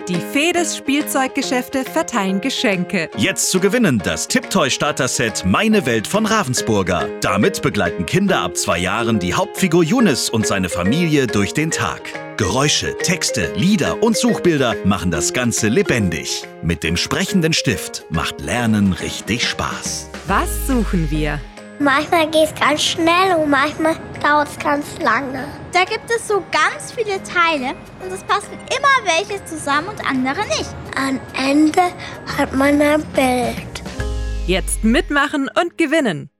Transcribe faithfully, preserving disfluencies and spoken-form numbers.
Die Fedes Spielzeuggeschäfte verteilen Geschenke. Jetzt zu gewinnen das Tiptoy Starter-Set Meine Welt von Ravensburger. Damit begleiten Kinder ab zwei Jahren die Hauptfigur Younes und seine Familie durch den Tag. Geräusche, Texte, Lieder und Suchbilder machen das Ganze lebendig. Mit dem sprechenden Stift macht Lernen richtig Spaß. Was suchen wir? Manchmal geht es ganz schnell und manchmal dauert es ganz lange. Da gibt es so ganz viele Teile und es passen immer welche zusammen und andere nicht. Am Ende hat man ein Bild. Jetzt mitmachen und gewinnen.